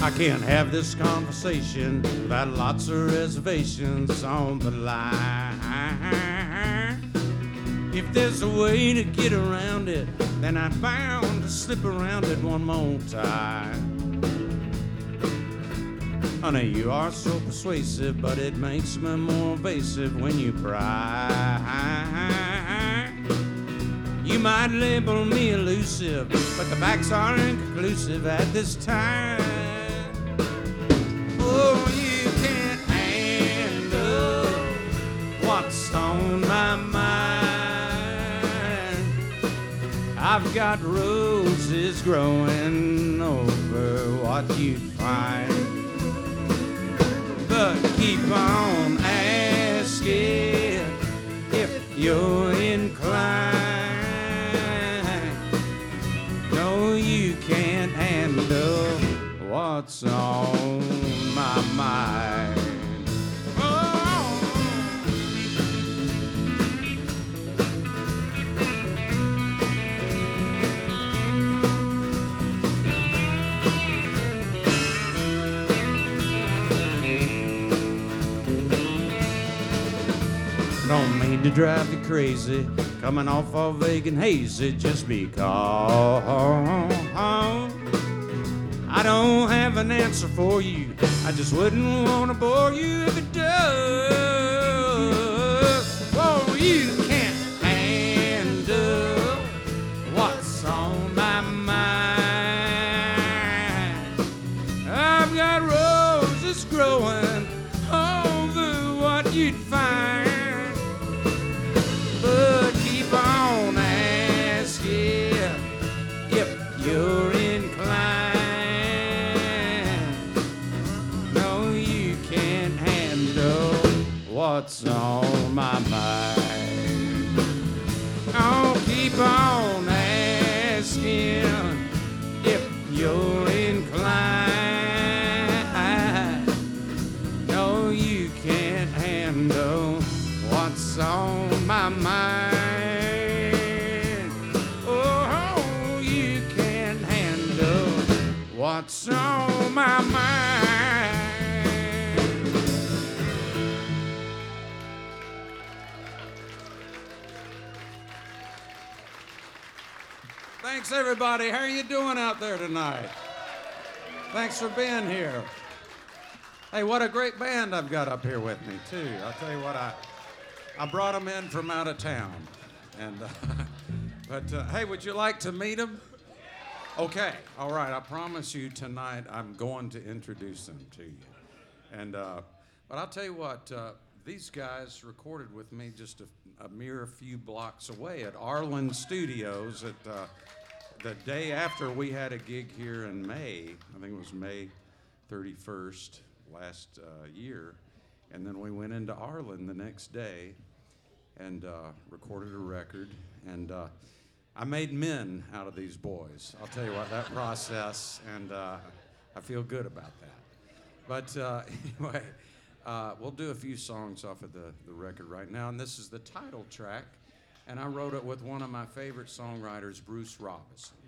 I can't have this conversation without lots of reservations on the line. If there's a way to get around it, then I'm bound to slip around it one more time. Honey, you are so persuasive, but it makes me more evasive when you pry. You might label me elusive, but the facts are inconclusive at this time. Oh, you can't handle what's on my mind. I've got roses growing over what you'd find. But keep on asking if you're inclined. No, you can't handle what's on my mind. Don't mean to drive you crazy, coming off all vague and hazy just because I don't have an answer for you. I just wouldn't want to bore you if it does. Oh, you can't handle what's on my mind. I've got roses growing over what you'd find. But keep on asking if you're inclined. No, you can't handle what's on my mind. Oh, keep on asking if you're inclined. No, you can't handle what's on my mind. Oh, you can't handle what's on my mind. Thanks, everybody. How are you doing out there tonight? Thanks for being here. Hey, what a great band I've got up here with me, too. I'll tell you what, I brought them in from out of town. And, hey, would you like to meet them? Okay, all right. I promise you tonight I'm going to introduce them to you. And, but I'll tell you what, these guys recorded with me just a mere few blocks away at Arlen Studios at the day after we had a gig here in May. I think it was May 31st last year. And then we went into Arlen the next day and recorded a record. And I made men out of these boys. I'll tell you what, that process, and I feel good about that. But anyway, we'll do a few songs off of the record right now. And this is the title track. And I wrote it with one of my favorite songwriters, Bruce Robison.